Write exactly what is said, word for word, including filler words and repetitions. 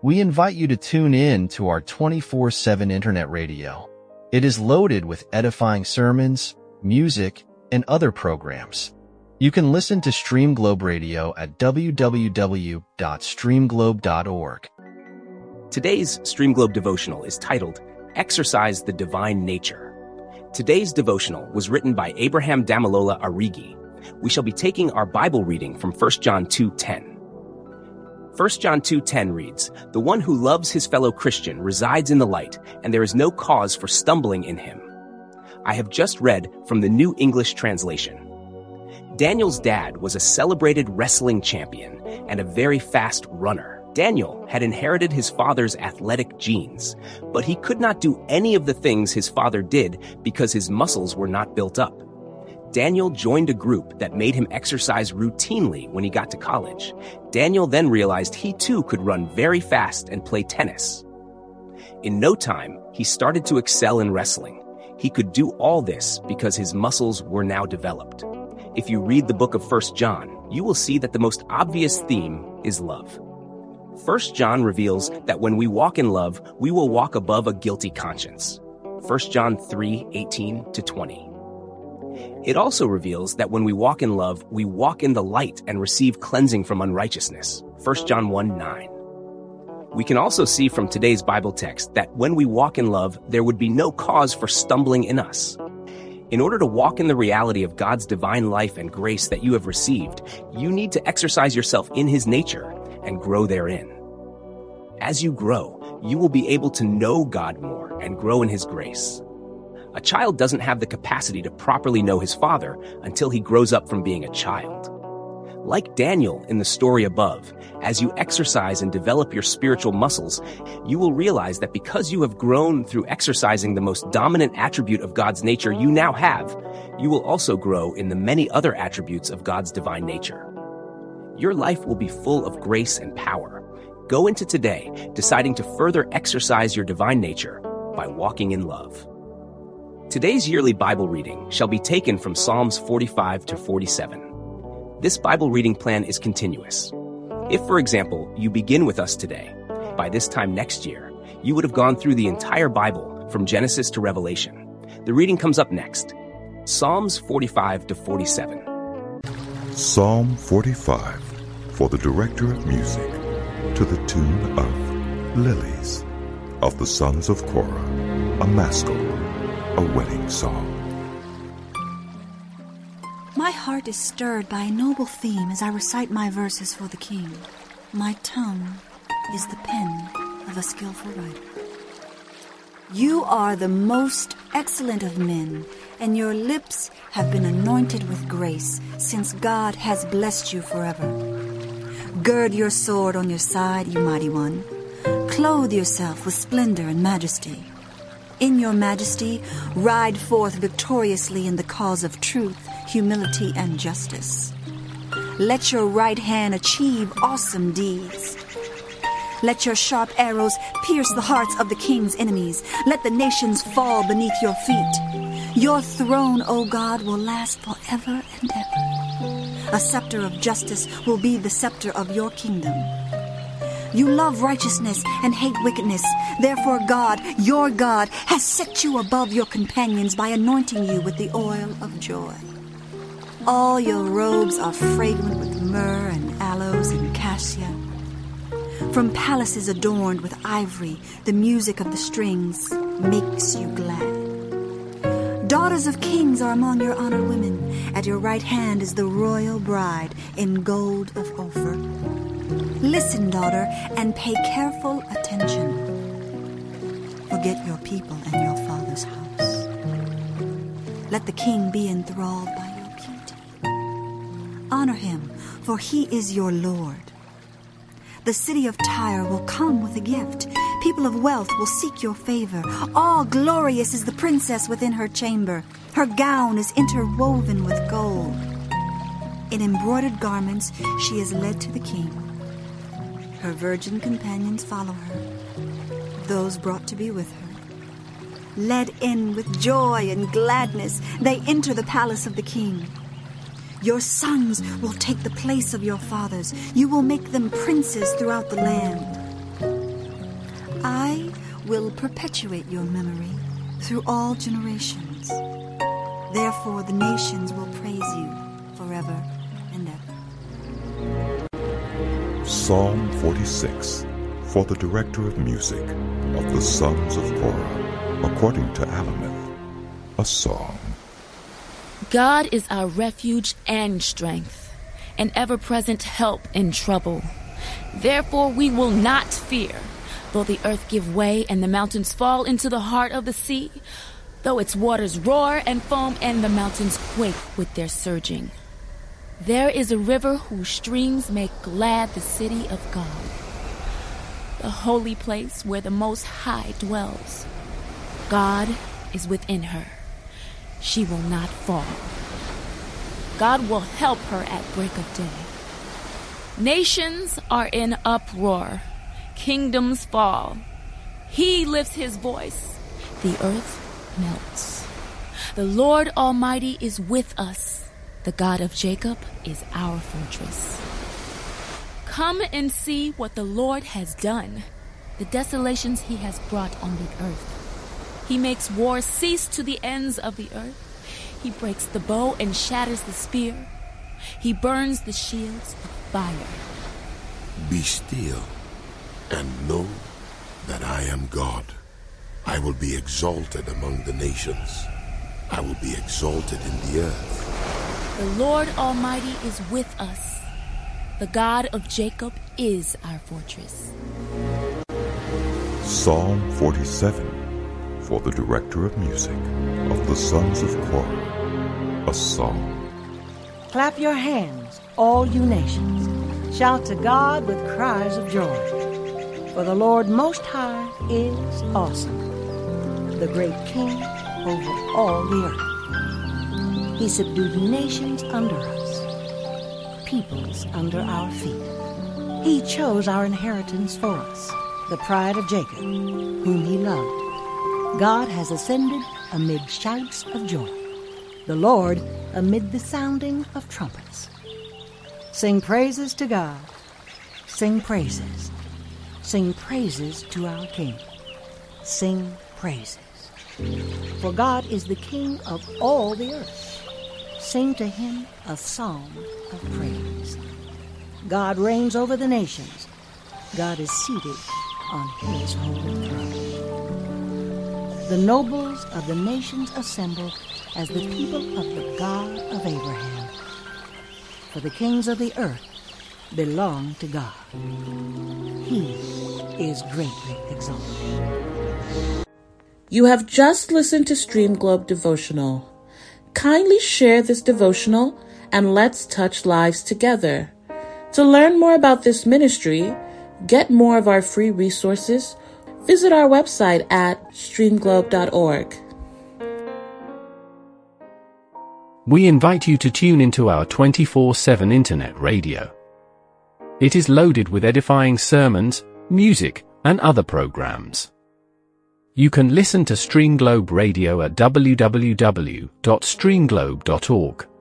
We invite you to tune in to our twenty-four seven internet radio. It is loaded with edifying sermons, music, and other programs. You can listen to Stream Globe Radio at w w w dot stream globe dot org. Today's Stream Globe devotional is titled, Exercise the Divine Nature. Today's devotional was written by Abraham Damilola Arigi. We shall be taking our Bible reading from First John two ten. First John two ten reads, "The one who loves his fellow Christian resides in the light, and there is no cause for stumbling in him." I have just read from the New English Translation. Daniel's dad was a celebrated wrestling champion and a very fast runner. Daniel had inherited his father's athletic genes, but he could not do any of the things his father did because his muscles were not built up. Daniel joined a group that made him exercise routinely when he got to college. Daniel then realized he too could run very fast and play tennis. In no time, he started to excel in wrestling. He could do all this because his muscles were now developed. If you read the book of First John, you will see that the most obvious theme is love. First John reveals that when we walk in love, we will walk above a guilty conscience. First John three eighteen to twenty. It also reveals that when we walk in love, we walk in the light and receive cleansing from unrighteousness. First John one nine. We can also see from today's Bible text that when we walk in love, there would be no cause for stumbling in us. In order to walk in the reality of God's divine life and grace that you have received, you need to exercise yourself in His nature and grow therein. As you grow, you will be able to know God more and grow in His grace. A child doesn't have the capacity to properly know his father until he grows up from being a child. Like Daniel in the story above, as you exercise and develop your spiritual muscles, you will realize that because you have grown through exercising the most dominant attribute of God's nature you now have, you will also grow in the many other attributes of God's divine nature. Your life will be full of grace and power. Go into today deciding to further exercise your divine nature by walking in love. Today's yearly Bible reading shall be taken from Psalms forty-five to forty-seven. This Bible reading plan is continuous. If, for example, you begin with us today, by this time next year, you would have gone through the entire Bible from Genesis to Revelation. The reading comes up next. Psalms forty-five to forty-seven. Psalm forty-five, for the director of music, to the tune of Lilies, of the sons of Korah, a maskil, a wedding song. My heart is stirred by a noble theme as I recite my verses for the King. My tongue is the pen of a skillful writer. You are the most excellent of men, and your lips have been anointed with grace, since God has blessed you forever. Gird your sword on your side, you mighty one. Clothe yourself with splendor and majesty. In your majesty, ride forth victoriously in the cause of truth, humility, and justice. Let your right hand achieve awesome deeds. Let your sharp arrows pierce the hearts of the king's enemies. Let the nations fall beneath your feet. Your throne, O God, will last forever and ever. A scepter of justice will be the scepter of your kingdom. You love righteousness and hate wickedness. Therefore God, your God, has set you above your companions by anointing you with the oil of joy. All your robes are fragrant with myrrh and aloes and cassia. From palaces adorned with ivory, the music of the strings makes you glad. Daughters of kings are among your honored women. At your right hand is the royal bride in gold of Ophir. Listen, daughter, and pay careful attention. Forget your people and your father's house. Let the king be enthralled by your beauty. Honor him, for he is your Lord. The city of Tyre will come with a gift. People of wealth will seek your favor. All glorious is the princess within her chamber. Her gown is interwoven with gold. In embroidered garments she is led to the king. Her virgin companions follow her, those brought to be with her. Led in with joy and gladness, they enter the palace of the king. Your sons will take the place of your fathers. You will make them princes throughout the land. will perpetuate your memory through all generations. Therefore the nations will praise you forever and ever. Psalm forty-six, for the director of music of the sons of Korah, according to Alameth, a song. God is our refuge and strength, an ever-present help in trouble. Therefore we will not fear, though the earth give way and the mountains fall into the heart of the sea, though its waters roar and foam and the mountains quake with their surging. There is a river whose streams make glad the city of God, the holy place where the Most High dwells. God is within her. She will not fall. God will help her at break of day. Nations are in uproar. Kingdoms fall. He lifts his voice. The earth melts. The Lord Almighty is with us. The God of Jacob is our fortress. Come and see what the Lord has done, the desolations he has brought on the earth. He makes war cease to the ends of the earth. He breaks the bow and shatters the spear. He burns the shields with fire. Be still and know that I am God. I will be exalted among the nations. I will be exalted in the earth. The Lord Almighty is with us. The God of Jacob is our fortress. Psalm forty-seven, for the director of music of the sons of Korah, a song. Clap your hands, all you nations. Shout to God with cries of joy. For the Lord Most High is awesome, the great King over all the earth. He subdued nations under us, peoples under our feet. He chose our inheritance for us, the pride of Jacob, whom he loved. God has ascended amid shouts of joy, the Lord amid the sounding of trumpets. Sing praises to God, sing praises, sing praises to our King, sing praises. For God is the King of all the earth. Sing to him a song of praise. God reigns over the nations. God is seated on his holy throne. The nobles of the nations assemble as the people of the God of Abraham. For the kings of the earth belong to God. He is greatly exalted. You have just listened to Stream Globe Devotional. Kindly share this devotional and let's touch lives together. To learn more about this ministry, get more of our free resources, visit our website at stream globe dot org. We invite you to tune into our twenty-four seven internet radio. It is loaded with edifying sermons, music, and other programs. You can listen to Stream Globe Radio at w w w dot stream globe dot org.